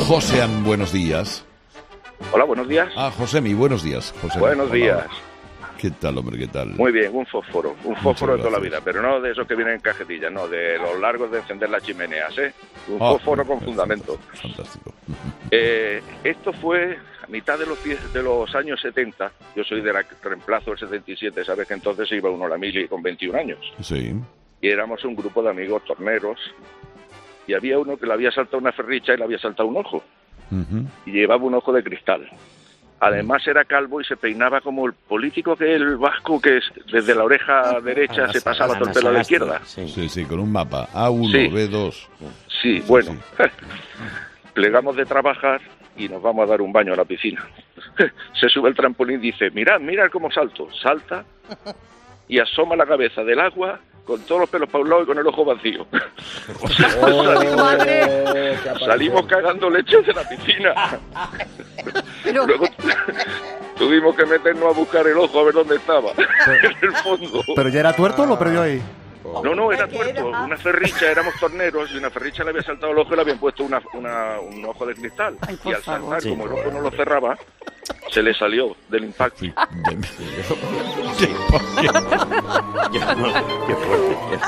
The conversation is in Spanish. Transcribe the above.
Josean, buenos días. Hola, buenos días. Josemi, buenos días. Josemi. Buenos días. ¿Qué tal, hombre? ¿Qué tal? Muy bien, un fósforo de toda la vida, pero no de esos que vienen en cajetillas, no, de los largos de encender las chimeneas, ¿eh? Un fósforo con fundamento. Fantástico. Esto fue a mitad de los años 70. Yo soy de reemplazo del 77, sabes que entonces iba uno a la mili con 21 años. Sí. Y éramos un grupo de amigos torneros, y había uno que le había saltado una ferricha y le había saltado un ojo. Y llevaba un ojo de cristal. Además era calvo y se peinaba como el político que es el vasco, que es desde la oreja derecha se pasaba todo el pelo a la izquierda. Sí, con un mapa. A1, sí. B2. Sí, bueno. Sí. Plegamos de trabajar y nos vamos a dar un baño a la piscina. Se sube el trampolín y dice, mirad cómo salto. Salta y asoma la cabeza del agua con todos los pelos para un lado y con el ojo vacío. O sea, salimos cagando leche de la piscina. Pero... Luego tuvimos que meternos a buscar el ojo a ver dónde estaba, en el fondo. ¿Pero ya era tuerto o lo perdió ahí? No, era tuerto. Una ferricha, éramos torneros, y una ferricha le había saltado el ojo y le habían puesto un ojo de cristal. Ay, y al saltar, sí, como el ojo no lo cerraba, se le salió del impacto. Qué fuerte.